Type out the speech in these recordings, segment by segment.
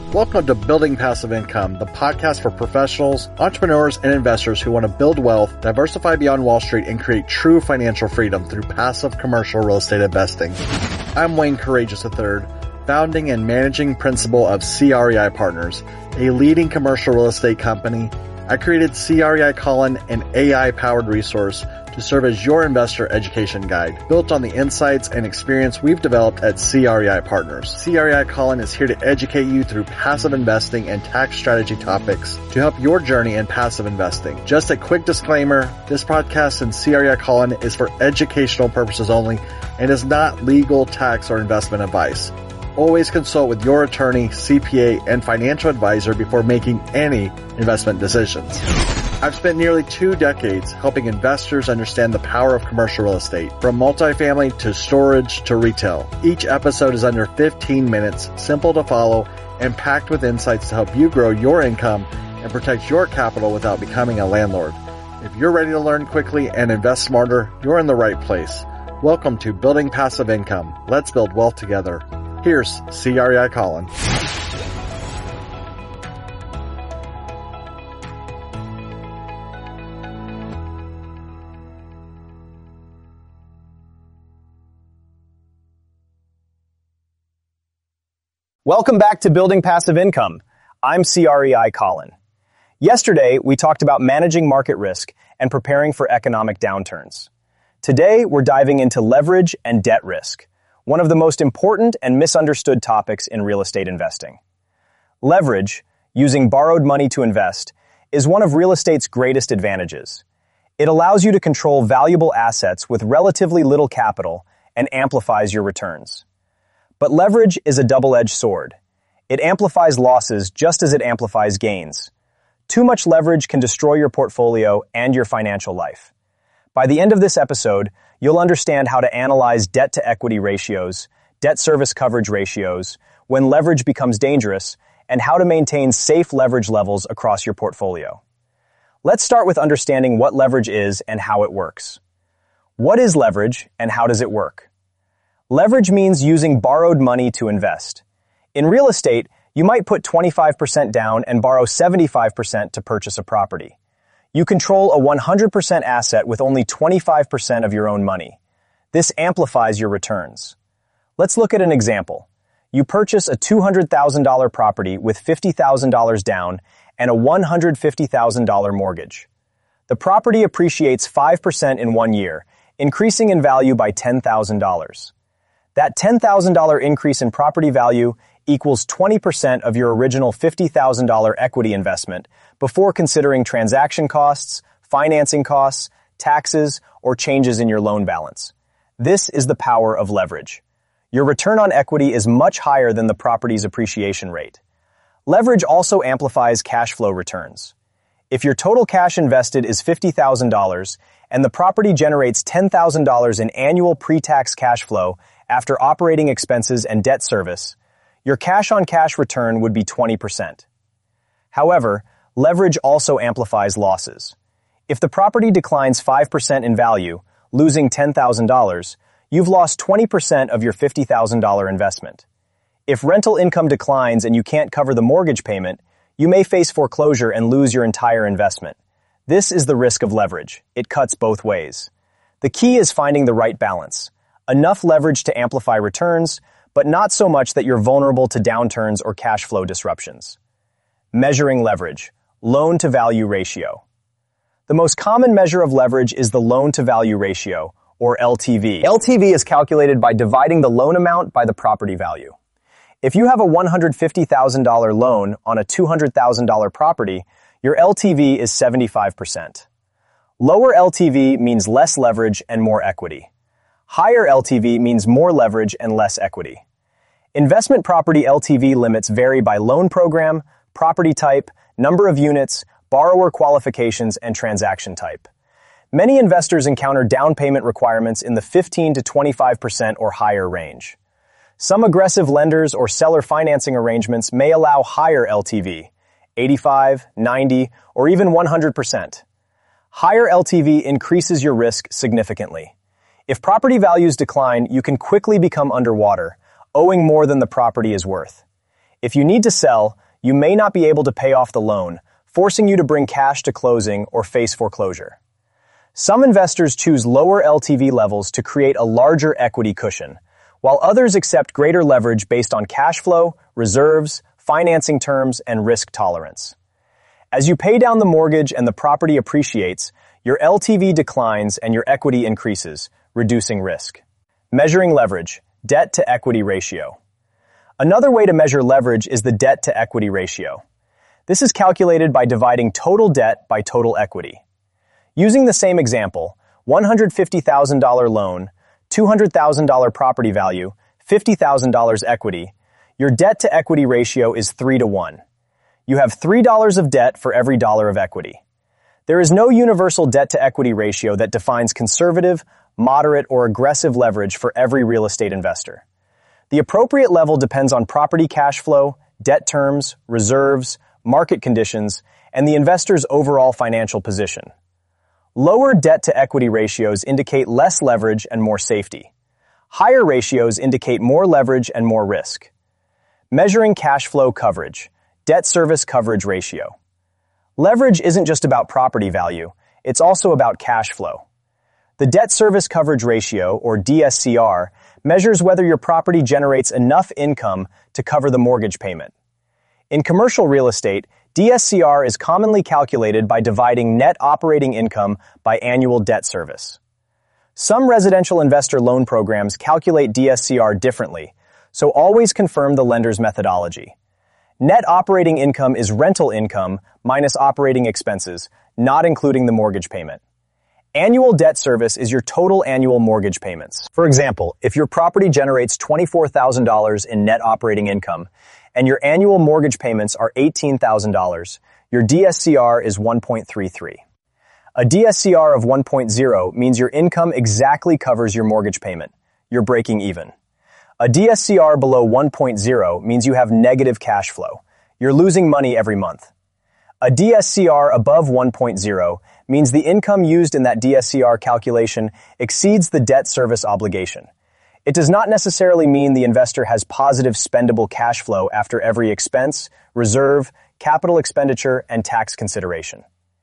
Welcome to Building Passive Income, the podcast for professionals, entrepreneurs, and investors who want to build wealth, diversify beyond Wall Street, and create true financial freedom through passive commercial real estate investing. I'm Wayne Courageous III, founding and managing principal of CREI Partners, a leading commercial real estate company. I created CREI Colin, an AI-powered resource to serve as your investor education guide, built on the insights and experience we've developed at CREI Partners. CREI Colin is here to educate you through passive investing and tax strategy topics to help your journey in passive investing. Just a quick disclaimer, this podcast and CREI Colin is for educational purposes only and is not legal, tax, or investment advice. Always consult with your attorney, CPA, and financial advisor before making any investment decisions. I've spent nearly 2 decades helping investors understand the power of commercial real estate, from multifamily to storage to retail. Each episode is under 15 minutes, simple to follow, and packed with insights to help you grow your income and protect your capital without becoming a landlord. If you're ready to learn quickly and invest smarter, you're in the right place. Welcome to Building Passive Income. Let's build wealth together. Here's CREI Colin. Welcome back to Building Passive Income. I'm CREI Colin. Yesterday, we talked about managing market risk and preparing for economic downturns. Today, we're diving into leverage and debt risk, one of the most important and misunderstood topics in real estate investing. Leverage, using borrowed money to invest, is one of real estate's greatest advantages. It allows you to control valuable assets with relatively little capital and amplifies your returns. But leverage is a double-edged sword. It amplifies losses just as it amplifies gains. Too much leverage can destroy your portfolio and your financial life. By the end of this episode, you'll understand how to analyze debt-to-equity ratios, debt service coverage ratios, when leverage becomes dangerous, and how to maintain safe leverage levels across your portfolio. Let's start with understanding what leverage is and how it works. What is leverage and how does it work? Leverage means using borrowed money to invest. In real estate, you might put 25% down and borrow 75% to purchase a property. You control a 100% asset with only 25% of your own money. This amplifies your returns. Let's look at an example. You purchase a $200,000 property with $50,000 down and a $150,000 mortgage. The property appreciates 5% in 1 year, increasing in value by $10,000. That $10,000 increase in property value equals 20% of your original $50,000 equity investment before considering transaction costs, financing costs, taxes, or changes in your loan balance. This is the power of leverage. Your return on equity is much higher than the property's appreciation rate. Leverage also amplifies cash flow returns. If your total cash invested is $50,000 and the property generates $10,000 in annual pre-tax cash flow after operating expenses and debt service, your cash-on-cash return would be 20%. However, leverage also amplifies losses. If the property declines 5% in value, losing $10,000, you've lost 20% of your $50,000 investment. If rental income declines and you can't cover the mortgage payment, you may face foreclosure and lose your entire investment. This is the risk of leverage. It cuts both ways. The key is finding the right balance. Enough leverage to amplify returns, but not so much that you're vulnerable to downturns or cash flow disruptions. Measuring leverage. Loan-to-value ratio. The most common measure of leverage is the loan-to-value ratio, or LTV. LTV is calculated by dividing the loan amount by the property value. If you have a $150,000 loan on a $200,000 property, your LTV is 75%. Lower LTV means less leverage and more equity. Higher LTV means more leverage and less equity. Investment property LTV limits vary by loan program, property type, number of units, borrower qualifications, and transaction type. Many investors encounter down payment requirements in the 15 to 25% or higher range. Some aggressive lenders or seller financing arrangements may allow higher LTV, 85, 90, or even 100%. Higher LTV increases your risk significantly. If property values decline, you can quickly become underwater, owing more than the property is worth. If you need to sell, you may not be able to pay off the loan, forcing you to bring cash to closing or face foreclosure. Some investors choose lower LTV levels to create a larger equity cushion, while others accept greater leverage based on cash flow, reserves, financing terms, and risk tolerance. As you pay down the mortgage and the property appreciates, your LTV declines and your equity increases, reducing risk. Measuring leverage, debt to equity ratio. Another way to measure leverage is the debt to equity ratio. This is calculated by dividing total debt by total equity. Using the same example, $150,000 loan, $200,000 property value, $50,000 equity, your debt to equity ratio is 3-to-1. You have $3 of debt for every dollar of equity. There is no universal debt to equity ratio that defines conservative, moderate, or aggressive leverage for every real estate investor. The appropriate level depends on property cash flow, debt terms, reserves, market conditions, and the investor's overall financial position. Lower debt to equity ratios indicate less leverage and more safety. Higher ratios indicate more leverage and more risk. Measuring cash flow coverage, debt service coverage ratio. Leverage isn't just about property value, it's also about cash flow. The debt service coverage ratio, or DSCR, measures whether your property generates enough income to cover the mortgage payment. In commercial real estate, DSCR is commonly calculated by dividing net operating income by annual debt service. Some residential investor loan programs calculate DSCR differently, so always confirm the lender's methodology. Net operating income is rental income minus operating expenses, not including the mortgage payment. Annual debt service is your total annual mortgage payments. For example, if your property generates $24,000 in net operating income and your annual mortgage payments are $18,000, your DSCR is 1.33. A DSCR of 1.0 means your income exactly covers your mortgage payment. You're breaking even. A DSCR below 1.0 means you have negative cash flow. You're losing money every month. A DSCR above 1.0 means the income used in that DSCR calculation exceeds the debt service obligation. It does not necessarily mean the investor has positive spendable cash flow after every expense, reserve, capital expenditure, and tax consideration.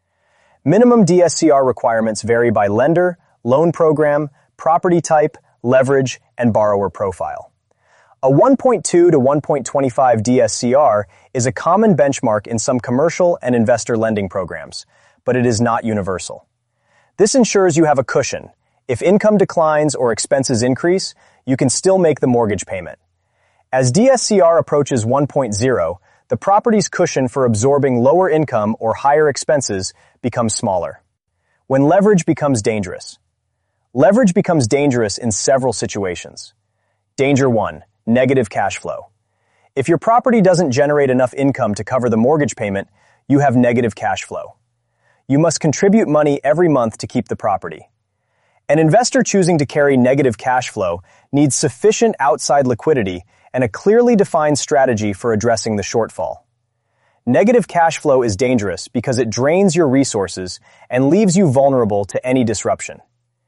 Minimum DSCR requirements vary by lender, loan program, property type, leverage, and borrower profile. A 1.2 to 1.25 DSCR is a common benchmark in some commercial and investor lending programs, but it is not universal. This ensures you have a cushion. If income declines or expenses increase, you can still make the mortgage payment. As DSCR approaches 1.0, the property's cushion for absorbing lower income or higher expenses becomes smaller. When leverage becomes dangerous. Leverage becomes dangerous in several situations. Danger 1. Negative cash flow. If your property doesn't generate enough income to cover the mortgage payment, you have negative cash flow. You must contribute money every month to keep the property. An investor choosing to carry negative cash flow needs sufficient outside liquidity and a clearly defined strategy for addressing the shortfall. Negative cash flow is dangerous because it drains your resources and leaves you vulnerable to any disruption.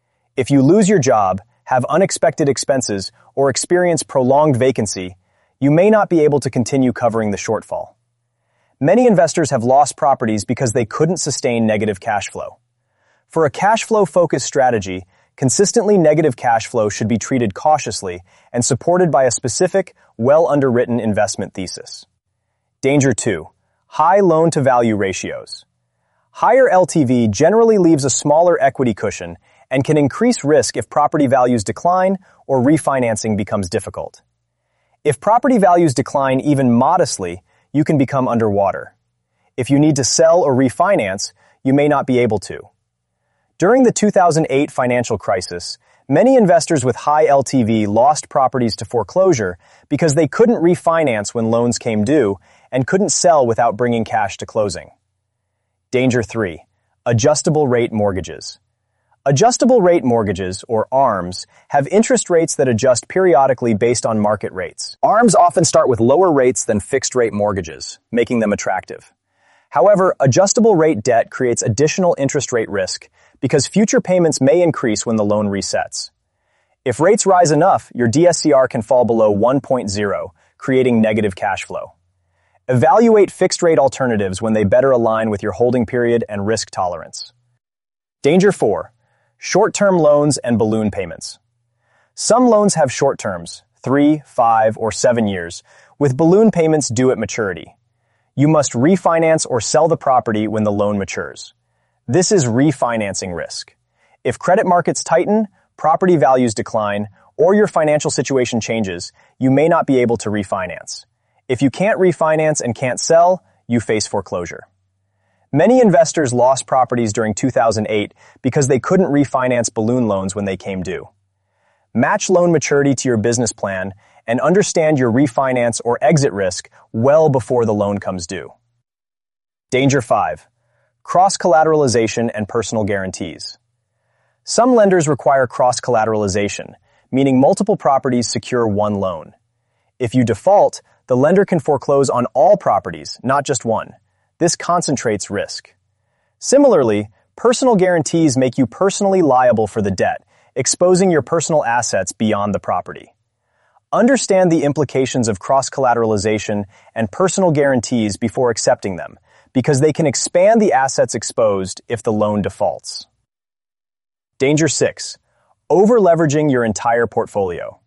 If you lose your job, have unexpected expenses, or experience prolonged vacancy, you may not be able to continue covering the shortfall. Many investors have lost properties because they couldn't sustain negative cash flow. For a cash flow-focused strategy, consistently negative cash flow should be treated cautiously and supported by a specific, well-underwritten investment thesis. Danger 2. High loan-to-value ratios. Higher LTV generally leaves a smaller equity cushion and can increase risk if property values decline or refinancing becomes difficult. If property values decline even modestly, you can become underwater. If you need to sell or refinance, you may not be able to. During the 2008 financial crisis, many investors with high LTV lost properties to foreclosure because they couldn't refinance when loans came due and couldn't sell without bringing cash to closing. Danger 3. Adjustable rate mortgages. Adjustable rate mortgages, or ARMs, have interest rates that adjust periodically based on market rates. ARMs often start with lower rates than fixed-rate mortgages, making them attractive. However, adjustable rate debt creates additional interest rate risk because future payments may increase when the loan resets. If rates rise enough, your DSCR can fall below 1.0, creating negative cash flow. Evaluate fixed-rate alternatives when they better align with your holding period and risk tolerance. Danger 4. Short-term loans and balloon payments. Some loans have short terms, 3, 5, or 7 years, with balloon payments due at maturity. You must refinance or sell the property when the loan matures. This is refinancing risk. If credit markets tighten, property values decline, or your financial situation changes, you may not be able to refinance. If you can't refinance and can't sell, you face foreclosure. Many investors lost properties during 2008 because they couldn't refinance balloon loans when they came due. Match loan maturity to your business plan and understand your refinance or exit risk well before the loan comes due. Danger 5. Cross-collateralization and personal guarantees. Some lenders require cross-collateralization, meaning multiple properties secure one loan. If you default, the lender can foreclose on all properties, not just one. This concentrates risk. Similarly, personal guarantees make you personally liable for the debt, exposing your personal assets beyond the property. Understand the implications of cross-collateralization and personal guarantees before accepting them, because they can expand the assets exposed if the loan defaults. Danger 6. Over-leveraging your entire portfolio.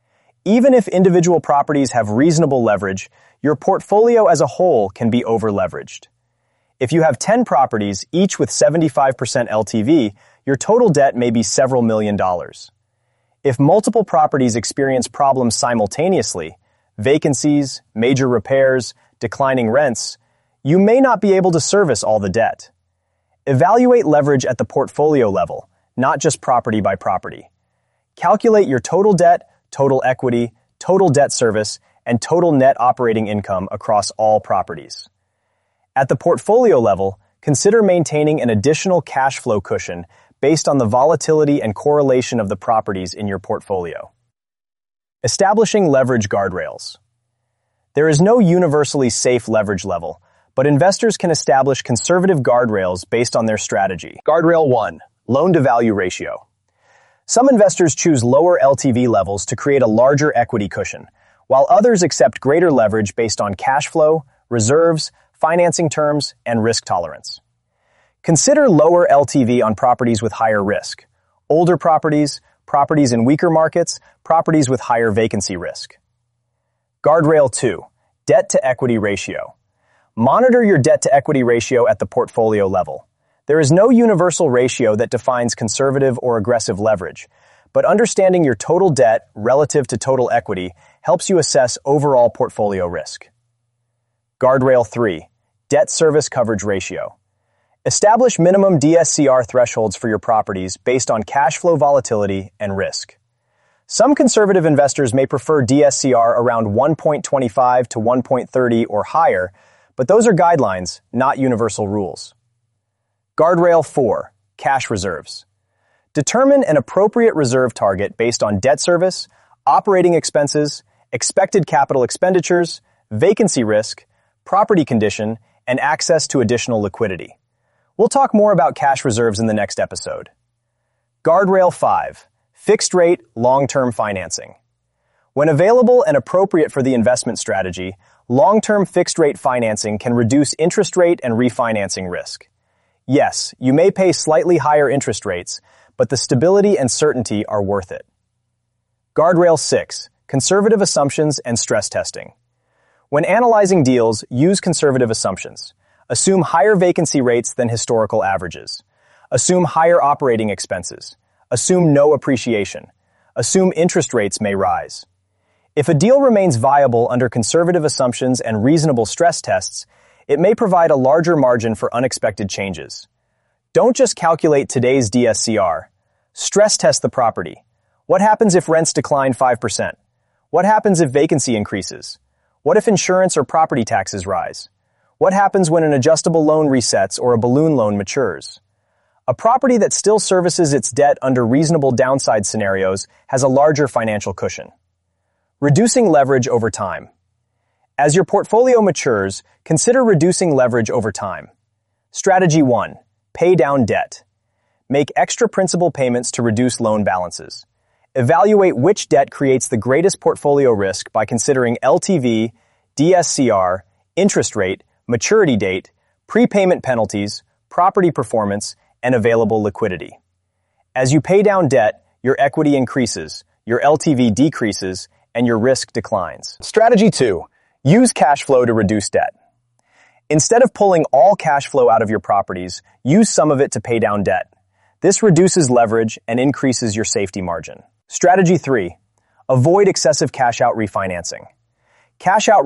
Even if individual properties have reasonable leverage, your portfolio as a whole can be over-leveraged. If you have 10 properties, each with 75% LTV, your total debt may be several $1,000,000. If multiple properties experience problems simultaneously, vacancies, major repairs, declining rents, you may not be able to service all the debt. Evaluate leverage at the portfolio level, not just property by property. Calculate your total debt, total equity, total debt service, and total net operating income across all properties. At the portfolio level, consider maintaining an additional cash flow cushion based on the volatility and correlation of the properties in your portfolio. Establishing leverage guardrails. There is no universally safe leverage level, but investors can establish conservative guardrails based on their strategy. Guardrail 1. Loan-to-value ratio. Some investors choose lower LTV levels to create a larger equity cushion, while others accept greater leverage based on cash flow, reserves, financing terms, and risk tolerance. Consider lower LTV on properties with higher risk, older properties, properties in weaker markets, properties with higher vacancy risk. Guardrail 2. Debt-to-equity ratio. Monitor your debt-to-equity ratio at the portfolio level. There is no universal ratio that defines conservative or aggressive leverage, but understanding your total debt relative to total equity helps you assess overall portfolio risk. Guardrail 3. Debt service coverage ratio. Establish minimum DSCR thresholds for your properties based on cash flow volatility and risk. Some conservative investors may prefer DSCR around 1.25 to 1.30 or higher, but those are guidelines, not universal rules. Guardrail 4. Cash reserves. Determine an appropriate reserve target based on debt service, operating expenses, expected capital expenditures, vacancy risk, property condition, and access to additional liquidity. We'll talk more about cash reserves in the next episode. Guardrail 5. Fixed rate, long-term financing. When available and appropriate for the investment strategy, long-term fixed rate financing can reduce interest rate and refinancing risk. Yes, you may pay slightly higher interest rates, but the stability and certainty are worth it. Guardrail 6. Conservative assumptions and stress testing. When analyzing deals, use conservative assumptions. Assume higher vacancy rates than historical averages. Assume higher operating expenses. Assume no appreciation. Assume interest rates may rise. If a deal remains viable under conservative assumptions and reasonable stress tests, it may provide a larger margin for unexpected changes. Don't just calculate today's DSCR. Stress test the property. What happens if rents decline 5%? What happens if vacancy increases? What if insurance or property taxes rise? What happens when an adjustable loan resets or a balloon loan matures? A property that still services its debt under reasonable downside scenarios has a larger financial cushion. Reducing leverage over time. As your portfolio matures, consider reducing leverage over time. Strategy 1. Pay down debt. Make extra principal payments to reduce loan balances. Evaluate which debt creates the greatest portfolio risk by considering LTV, DSCR, interest rate, maturity date, prepayment penalties, property performance, and available liquidity. As you pay down debt, your equity increases, your LTV decreases, and your risk declines. Strategy 2. Use cash flow to reduce debt. Instead of pulling all cash flow out of your properties, use some of it to pay down debt. This reduces leverage and increases your safety margin. Strategy 3. Avoid excessive cash-out refinancing. Cash-out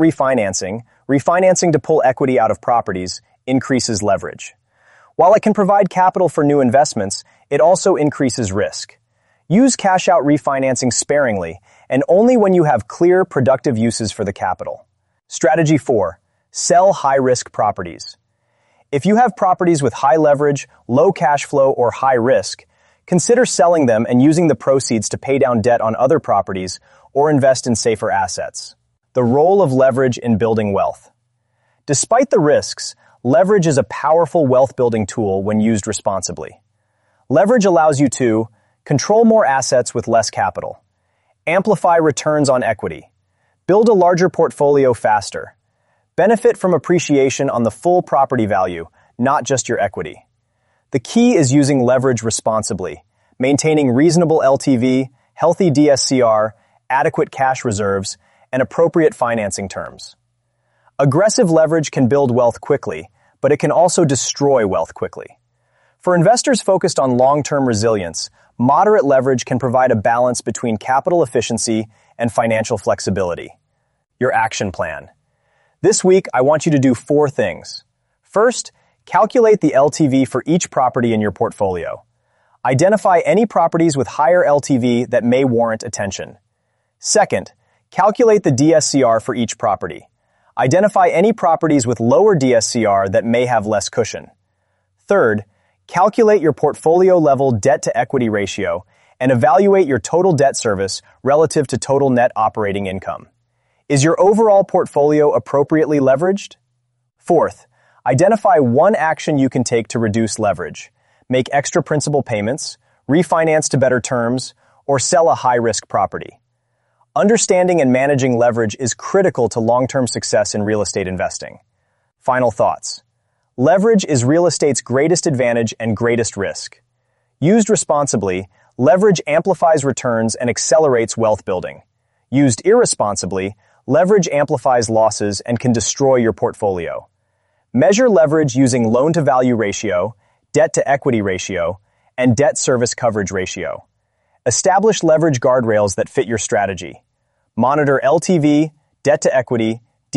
refinancing to pull equity out of properties, increases leverage. While it can provide capital for new investments, it also increases risk. Use cash-out refinancing sparingly and only when you have clear, productive uses for the capital. Strategy 4. Sell high-risk properties. If you have properties with high leverage, low cash flow, or high risk, consider selling them and using the proceeds to pay down debt on other properties or invest in safer assets. The role of leverage in building wealth. Despite the risks, leverage is a powerful wealth-building tool when used responsibly. Leverage allows you to control more assets with less capital, amplify returns on equity, build a larger portfolio faster, benefit from appreciation on the full property value, not just your equity. The key is using leverage responsibly, maintaining reasonable LTV, healthy DSCR, adequate cash reserves, and appropriate financing terms. Aggressive leverage can build wealth quickly, but it can also destroy wealth quickly. For investors focused on long-term resilience, moderate leverage can provide a balance between capital efficiency and financial flexibility. Your action plan. This week, I want you to do 4 things. First, calculate the LTV for each property in your portfolio. Identify any properties with higher LTV that may warrant attention. Second, calculate the DSCR for each property. Identify any properties with lower DSCR that may have less cushion. Third, calculate your portfolio-level debt-to-equity ratio and evaluate your total debt service relative to total net operating income. Is your overall portfolio appropriately leveraged? Fourth, identify one action you can take to reduce leverage. Make extra principal payments, refinance to better terms, or sell a high-risk property. Understanding and managing leverage is critical to long-term success in real estate investing. Final thoughts. Leverage is real estate's greatest advantage and greatest risk. Used responsibly, leverage amplifies returns and accelerates wealth building. Used irresponsibly, leverage amplifies losses and can destroy your portfolio. Measure leverage using loan-to-value ratio, debt-to-equity ratio, and debt service coverage ratio. Establish leverage guardrails that fit your strategy. Monitor LTV, debt-to-equity,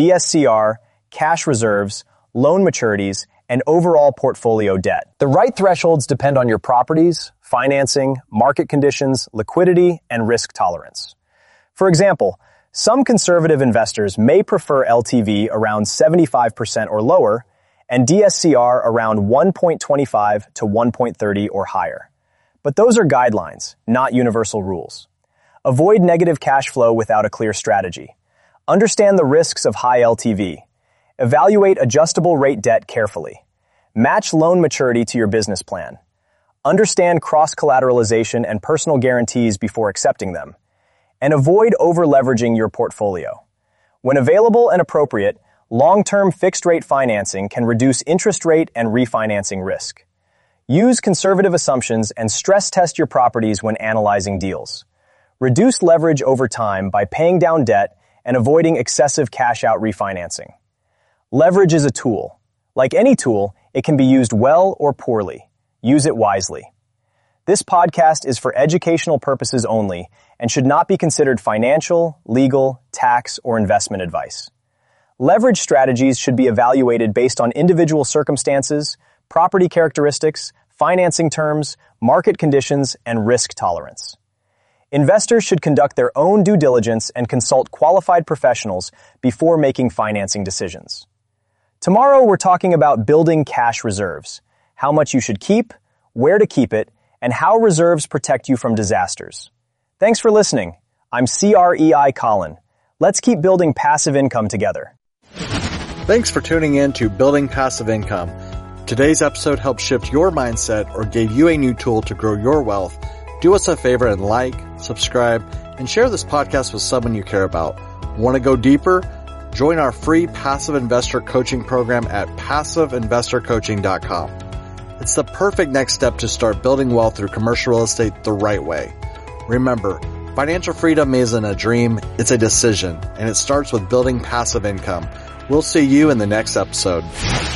DSCR, cash reserves, loan maturities, and overall portfolio debt. The right thresholds depend on your properties, financing, market conditions, liquidity, and risk tolerance. For example, some conservative investors may prefer LTV around 75% or lower and DSCR around 1.25 to 1.30 or higher. But those are guidelines, not universal rules. Avoid negative cash flow without a clear strategy. Understand the risks of high LTV. Evaluate adjustable rate debt carefully. Match loan maturity to your business plan. Understand cross-collateralization and personal guarantees before accepting them. And avoid over-leveraging your portfolio. When available and appropriate, long-term fixed-rate financing can reduce interest rate and refinancing risk. Use conservative assumptions and stress test your properties when analyzing deals. Reduce leverage over time by paying down debt and avoiding excessive cash-out refinancing. Leverage is a tool. Like any tool, it can be used well or poorly. Use it wisely. This podcast is for educational purposes only and should not be considered financial, legal, tax, or investment advice. Leverage strategies should be evaluated based on individual circumstances, property characteristics, financing terms, market conditions, and risk tolerance. Investors should conduct their own due diligence and consult qualified professionals before making financing decisions. Tomorrow, we're talking about building cash reserves, how much you should keep, where to keep it, and how reserves protect you from disasters. Thanks for listening. I'm CREI Colin. Let's keep building passive income together. Thanks for tuning in to Building Passive Income. Today's episode helped shift your mindset or gave you a new tool to grow your wealth. Do us a favor and like, subscribe, and share this podcast with someone you care about. Want to go deeper? Join our free passive investor coaching program at passiveinvestorcoaching.com. It's the perfect next step to start building wealth through commercial real estate the right way. Remember, financial freedom isn't a dream, it's a decision, and it starts with building passive income. We'll see you in the next episode.